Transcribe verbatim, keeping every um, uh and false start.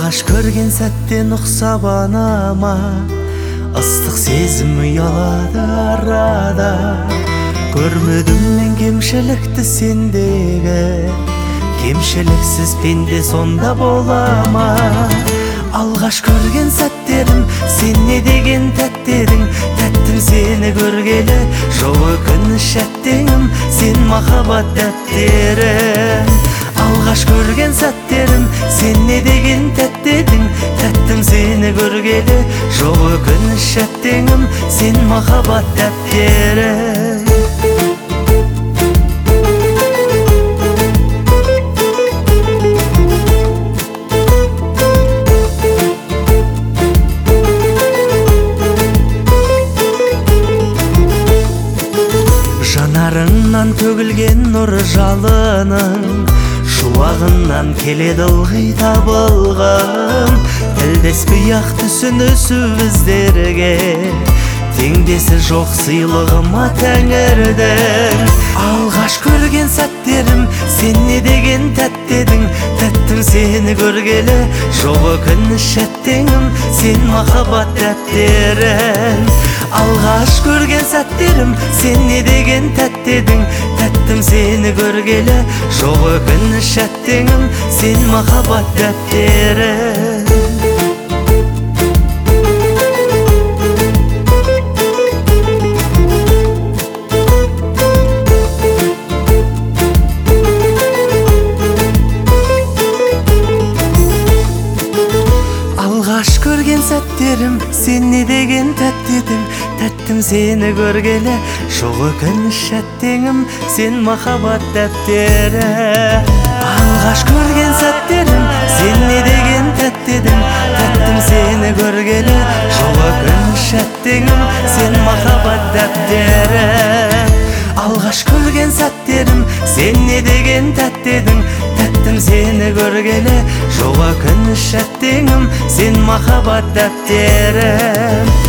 Алғаш көрген сәттен ұқсап анама, ыстық сезім ұялады арада. Көрмедім мен кемшілікті сендегі, кемшіліксіз пенде сонда бола ма? Алғаш көрген сәттерім, сен не деген тәттерің, тәттім сені көргелі, жоқ өкініш әттеңім, сен махаббат дәптерім. Алғаш көрген сәттерім, сен не деген тәттедің, тәттім сені көргелі, жоқ өкініш әттеңім, сен махаббат дәптерім. Жанарыңнан төгілген нұр жалының, шуағынан келеді ылғи табылғым. Тілдеспей ақ түсінісу біздерге, теңдесі жоқ сыйлығыма тәңірдің. Алғаш көрген сәттерім, сен не деген тәттедің, тәттім сені көргелі, жоқ өкініш әттеңім, сен махаббат дәптерім. Алғаш көрген сәттерім, сен не деген тәттедің, тәттім сені көргелі, жоқ өкініш әттеңім, сен махаббат дәптерім. Алғаш көрген сәттерім, сен не деген тәттедің, тәттім сені көргелі, жоқ өкініш әттеңім, сен махаббат дәптері. Алғаш көрген сәттерім, сен не деген тәттедің, тәттім сені көргелі, жоқ өкініш әттеңім, сен махаббат дәптері. Алғаш көрген сәттерім, сен не деген тәттедің, тәттім сені көргелі, жоқ өкініш әттеңім, сен махаббат дәптері.